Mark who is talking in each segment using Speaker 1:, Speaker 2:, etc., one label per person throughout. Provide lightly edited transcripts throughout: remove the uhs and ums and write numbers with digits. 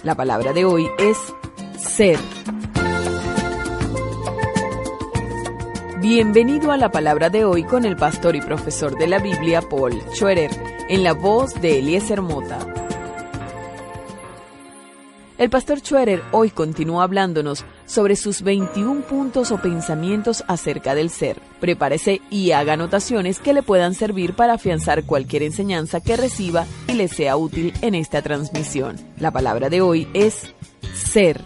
Speaker 1: La palabra de hoy es ser. Bienvenido a la palabra de hoy con el pastor y profesor de la Biblia, Paul Schroeder, en la voz de Eliezer Mota. El pastor Schroeder hoy continúa hablándonos sobre sus 21 puntos o pensamientos acerca del ser. Prepárese y haga anotaciones que le puedan servir para afianzar cualquier enseñanza que reciba y le sea útil en esta transmisión. La palabra de hoy es ser.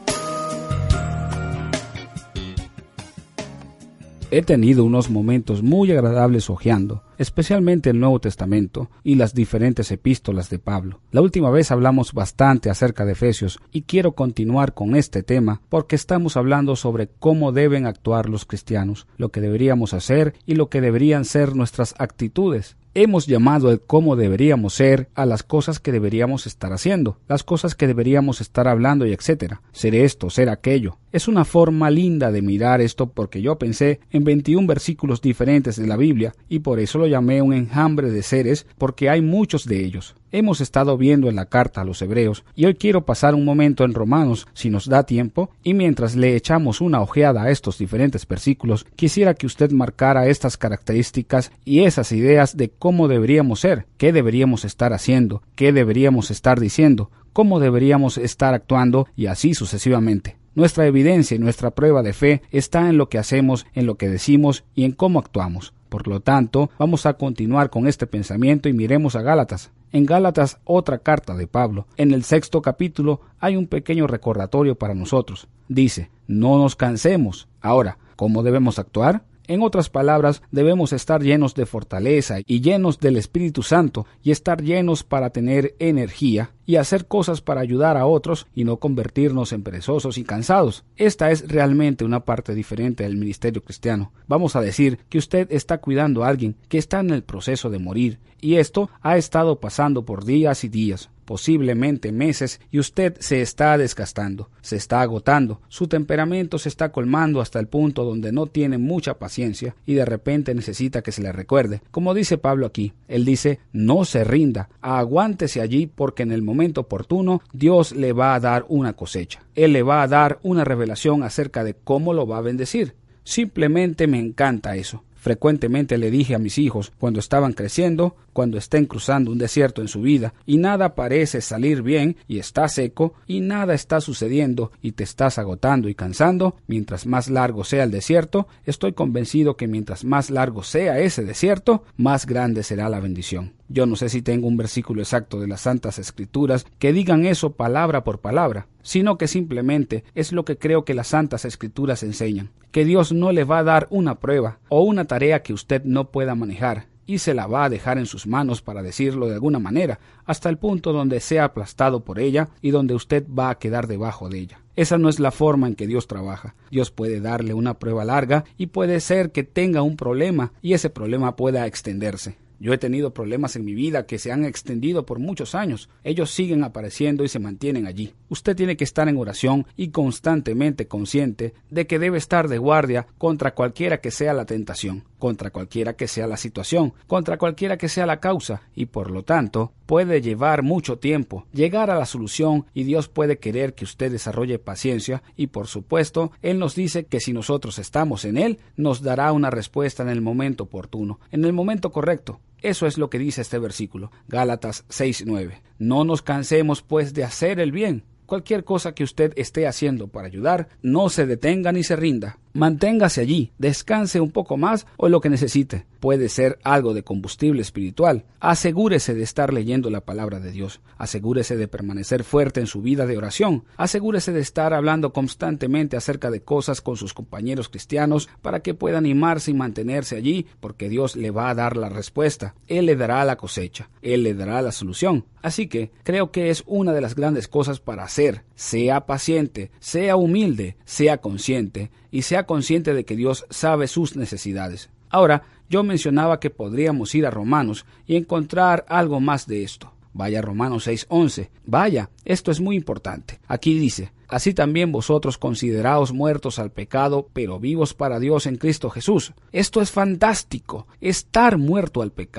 Speaker 2: He tenido unos momentos muy agradables hojeando, especialmente el Nuevo Testamento y las diferentes epístolas de Pablo. La última vez hablamos bastante acerca de Efesios y quiero continuar con este tema porque estamos hablando sobre cómo deben actuar los cristianos, lo que deberíamos hacer y lo que deberían ser nuestras actitudes. Hemos llamado el cómo deberíamos ser a las cosas que deberíamos estar haciendo, las cosas que deberíamos estar hablando y etcétera. Ser esto, ser aquello. Es una forma linda de mirar esto porque yo pensé en 21 versículos diferentes de la Biblia y por eso lo llamé un enjambre de seres porque hay muchos de ellos. Hemos estado viendo en la carta a los Hebreos y hoy quiero pasar un momento en Romanos si nos da tiempo y mientras le echamos una ojeada a estos diferentes versículos quisiera que usted marcara estas características y esas ideas de cómo deberíamos ser, qué deberíamos estar haciendo, qué deberíamos estar diciendo, cómo deberíamos estar actuando y así sucesivamente. Nuestra evidencia y nuestra prueba de fe está en lo que hacemos, en lo que decimos y en cómo actuamos. Por lo tanto, vamos a continuar con este pensamiento y miremos a Gálatas. En Gálatas, otra carta de Pablo, en el 6º capítulo, hay un pequeño recordatorio para nosotros. Dice, no nos cansemos. Ahora, ¿cómo debemos actuar? En otras palabras, debemos estar llenos de fortaleza y llenos del Espíritu Santo y estar llenos para tener energía y hacer cosas para ayudar a otros y no convertirnos en perezosos y cansados. Esta es realmente una parte diferente del ministerio cristiano. Vamos a decir que usted está cuidando a alguien que está en el proceso de morir y esto ha estado pasando por días y días, posiblemente meses, y usted se está desgastando, se está agotando, su temperamento se está colmando hasta el punto donde no tiene mucha paciencia y de repente necesita que se le recuerde. Como dice Pablo aquí, él dice, no se rinda, aguántese allí porque en el momento oportuno Dios le va a dar una cosecha. Él le va a dar una revelación acerca de cómo lo va a bendecir. Simplemente me encanta eso. Frecuentemente le dije a mis hijos cuando estaban creciendo, cuando estén cruzando un desierto en su vida y nada parece salir bien y está seco y nada está sucediendo y te estás agotando y cansando, mientras más largo sea el desierto, estoy convencido que mientras más largo sea ese desierto, más grande será la bendición. Yo no sé si tengo un versículo exacto de las Santas Escrituras que digan eso palabra por palabra, sino que simplemente es lo que creo que las Santas Escrituras enseñan, que Dios no le va a dar una prueba o una tarea que usted no pueda manejar y se la va a dejar en sus manos, para decirlo de alguna manera, hasta el punto donde sea aplastado por ella y donde usted va a quedar debajo de ella. Esa no es la forma en que Dios trabaja. Dios puede darle una prueba larga y puede ser que tenga un problema y ese problema pueda extenderse. Yo he tenido problemas en mi vida que se han extendido por muchos años. Ellos siguen apareciendo y se mantienen allí. Usted tiene que estar en oración y constantemente consciente de que debe estar de guardia contra cualquiera que sea la tentación, contra cualquiera que sea la situación, contra cualquiera que sea la causa, y por lo tanto puede llevar mucho tiempo llegar a la solución y Dios puede querer que usted desarrolle paciencia y por supuesto Él nos dice que si nosotros estamos en Él, nos dará una respuesta en el momento oportuno, en el momento correcto. Eso es lo que dice este versículo, Gálatas 6:9. No nos cansemos pues de hacer el bien. Cualquier cosa que usted esté haciendo para ayudar, no se detenga ni se rinda. Manténgase allí, descanse un poco más o lo que necesite. Puede ser algo de combustible espiritual. Asegúrese de estar leyendo la palabra de Dios. Asegúrese de permanecer fuerte en su vida de oración. Asegúrese de estar hablando constantemente acerca de cosas con sus compañeros cristianos para que pueda animarse y mantenerse allí, porque Dios le va a dar la respuesta. Él le dará la cosecha. Él le dará la solución. Así que creo que es una de las grandes cosas para hacer. Sea paciente, sea humilde, sea consciente y sea consciente de que Dios sabe sus necesidades. Ahora, yo mencionaba que podríamos ir a Romanos y encontrar algo más de esto. Vaya a Romanos 6:11. Vaya, esto es muy importante. Aquí dice, así también vosotros consideraos muertos al pecado, pero vivos para Dios en Cristo Jesús. Esto es fantástico, estar muerto al pecado.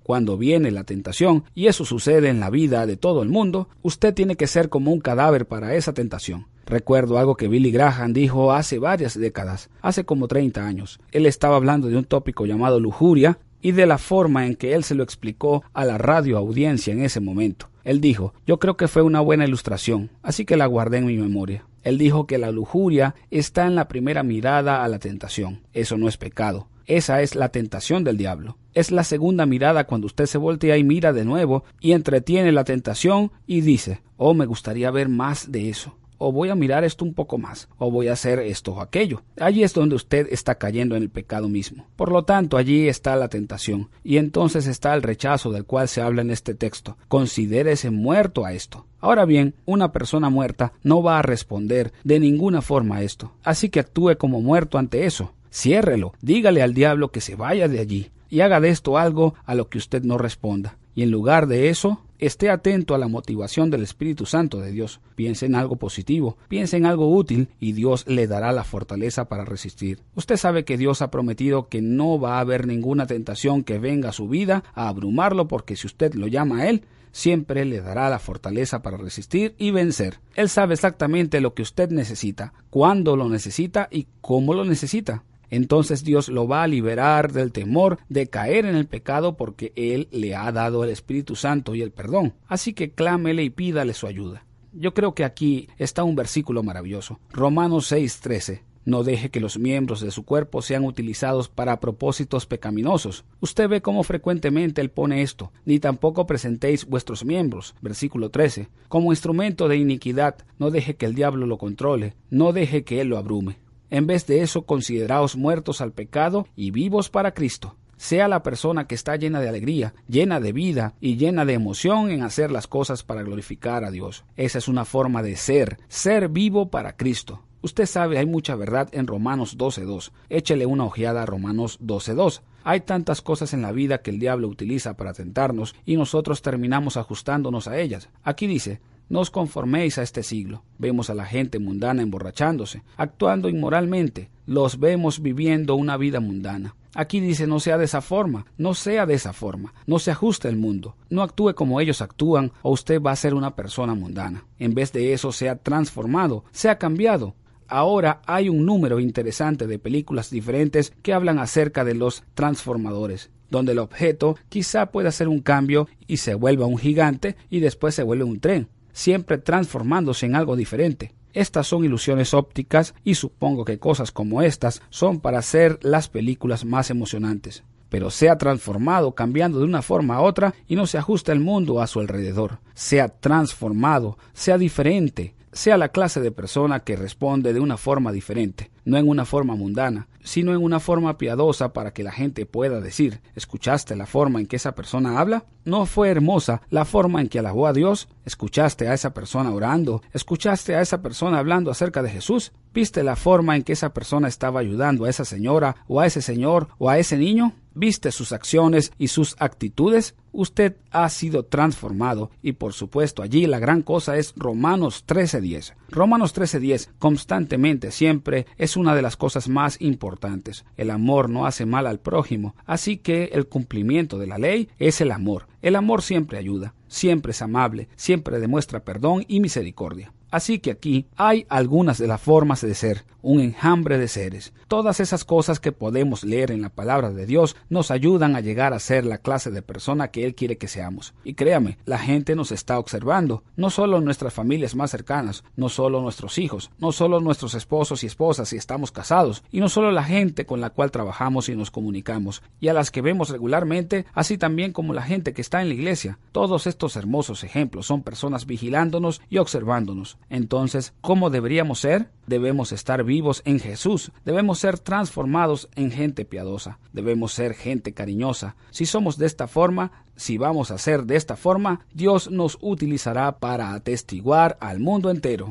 Speaker 2: Cuando viene la tentación, y eso sucede en la vida de todo el mundo, usted tiene que ser como un cadáver para esa tentación. Recuerdo algo que Billy Graham dijo hace varias décadas, hace como 30 años. Él estaba hablando de un tópico llamado lujuria y de la forma en que él se lo explicó a la radio audiencia en ese momento. Él dijo, yo creo que fue una buena ilustración, así que la guardé en mi memoria. Él dijo que la lujuria está en la primera mirada a la tentación. Eso no es pecado. Esa es la tentación del diablo. Es la segunda mirada cuando usted se voltea y mira de nuevo y entretiene la tentación y dice, oh, me gustaría ver más de eso. O voy a mirar esto un poco más, o voy a hacer esto o aquello. Allí es donde usted está cayendo en el pecado mismo. Por lo tanto, allí está la tentación, y entonces está el rechazo del cual se habla en este texto. Considérese muerto a esto. Ahora bien, una persona muerta no va a responder de ninguna forma a esto, así que actúe como muerto ante eso. Ciérrelo, dígale al diablo que se vaya de allí, y haga de esto algo a lo que usted no responda. Y en lugar de eso, esté atento a la motivación del Espíritu Santo de Dios. Piense en algo positivo, piense en algo útil y Dios le dará la fortaleza para resistir. Usted sabe que Dios ha prometido que no va a haber ninguna tentación que venga a su vida a abrumarlo, porque si usted lo llama a Él, siempre le dará la fortaleza para resistir y vencer. Él sabe exactamente lo que usted necesita, cuándo lo necesita y cómo lo necesita. Entonces Dios lo va a liberar del temor de caer en el pecado porque Él le ha dado el Espíritu Santo y el perdón. Así que clámele y pídale su ayuda. Yo creo que aquí está un versículo maravilloso. Romanos 6:13. No deje que los miembros de su cuerpo sean utilizados para propósitos pecaminosos. Usted ve cómo frecuentemente Él pone esto. Ni tampoco presentéis vuestros miembros, versículo 13, como instrumento de iniquidad. No deje que el diablo lo controle. No deje que Él lo abrume. En vez de eso, consideraos muertos al pecado y vivos para Cristo. Sea la persona que está llena de alegría, llena de vida y llena de emoción en hacer las cosas para glorificar a Dios. Esa es una forma de ser vivo para Cristo. Usted sabe, hay mucha verdad en Romanos 12:2. Échele una ojeada a Romanos 12:2. Hay tantas cosas en la vida que el diablo utiliza para tentarnos y nosotros terminamos ajustándonos a ellas. Aquí dice, no os conforméis a este siglo. Vemos a la gente mundana emborrachándose, actuando inmoralmente. Los vemos viviendo una vida mundana. Aquí dice, no sea de esa forma, no sea de esa forma, no se ajuste al mundo, no actúe como ellos actúan o usted va a ser una persona mundana. En vez de eso, sea transformado, sea cambiado. Ahora hay un número interesante de películas diferentes que hablan acerca de los transformadores, donde el objeto quizá pueda hacer un cambio y se vuelva un gigante y después se vuelve un tren, siempre transformándose en algo diferente. Estas son ilusiones ópticas y supongo que cosas como estas son para hacer las películas más emocionantes. Pero sea transformado cambiando de una forma a otra y no se ajuste al mundo a su alrededor. Sea transformado, sea diferente, sea la clase de persona que responde de una forma diferente, no en una forma mundana, sino en una forma piadosa para que la gente pueda decir, ¿escuchaste la forma en que esa persona habla? ¿No fue hermosa la forma en que alabó a Dios? ¿Escuchaste a esa persona orando? ¿Escuchaste a esa persona hablando acerca de Jesús? ¿Viste la forma en que esa persona estaba ayudando a esa señora o a ese señor o a ese niño? ¿Viste sus acciones y sus actitudes? Usted ha sido transformado y por supuesto allí la gran cosa es Romanos 13:10. Romanos 13:10 constantemente siempre es una de las cosas más importantes. El amor no hace mal al prójimo, así que el cumplimiento de la ley es el amor. El amor siempre ayuda, siempre es amable, siempre demuestra perdón y misericordia. Así que aquí hay algunas de las formas de ser, un enjambre de seres. Todas esas cosas que podemos leer en la palabra de Dios nos ayudan a llegar a ser la clase de persona que Él quiere que seamos. Y créame, la gente nos está observando, no solo nuestras familias más cercanas, no solo nuestros hijos, no solo nuestros esposos y esposas si estamos casados, y no solo la gente con la cual trabajamos y nos comunicamos, y a las que vemos regularmente, así también como la gente que está en la iglesia. Todos estos hermosos ejemplos son personas vigilándonos y observándonos. Entonces, ¿cómo deberíamos ser? Debemos estar vivos en Jesús. Debemos ser transformados en gente piadosa. Debemos ser gente cariñosa. Si somos de esta forma, si vamos a ser de esta forma, Dios nos utilizará para atestiguar al mundo entero.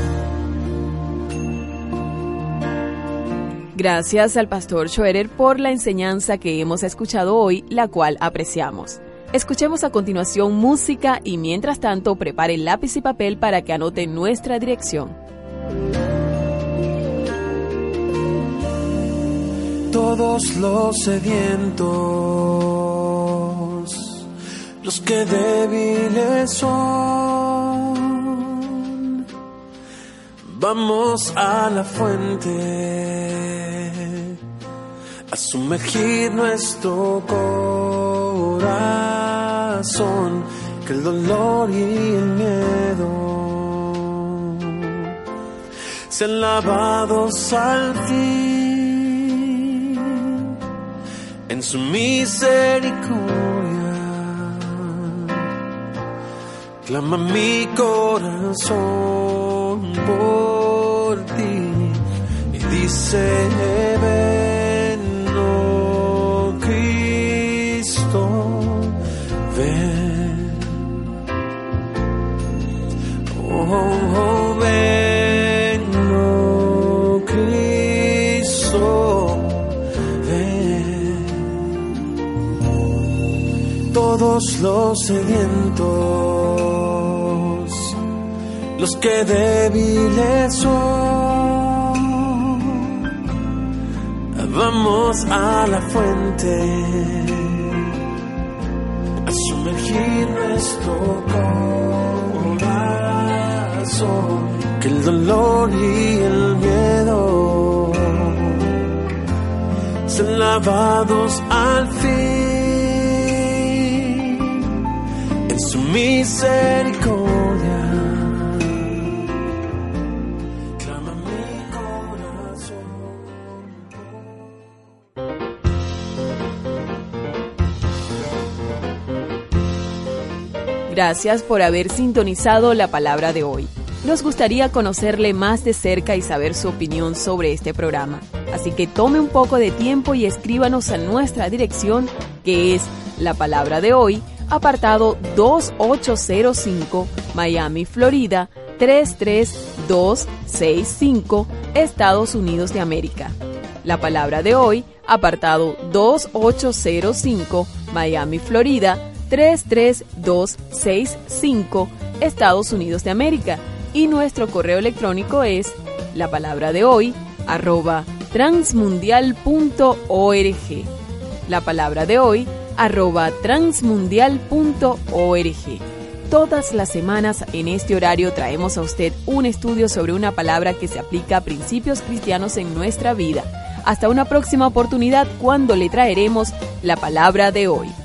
Speaker 1: Gracias al pastor Schroeder por la enseñanza que hemos escuchado hoy, la cual apreciamos. Escuchemos a continuación música y mientras tanto prepare lápiz y papel para que anote nuestra dirección.
Speaker 3: Todos los sedientos los que débiles son. Vamos a la fuente, a sumergir nuestro corazón, que el dolor y el miedo sean lavados al fin en su misericordia. Clama mi corazón por ti y dice: ven, oh Cristo, ven. Oh, ven, oh Cristo, ven. Todos los sedientos, los que débiles son, vamos a la fuente, a sumergir nuestro corazón, que el dolor y el miedo sean lavados al fin en su misericordia.
Speaker 1: Gracias por haber sintonizado la palabra de hoy. Nos gustaría conocerle más de cerca y saber su opinión sobre este programa. Así que tome un poco de tiempo y escríbanos a nuestra dirección, que es La Palabra de Hoy, apartado 2805, Miami, Florida, 33265, Estados Unidos de América. La Palabra de Hoy, apartado 2805, Miami, Florida, 33265, Estados Unidos de América. Y nuestro correo electrónico es lapalabradehoy@transmundial.org. lapalabradehoy@transmundial.org. Todas las semanas en este horario traemos a usted un estudio sobre una palabra que se aplica a principios cristianos en nuestra vida. Hasta una próxima oportunidad cuando le traeremos la palabra de hoy.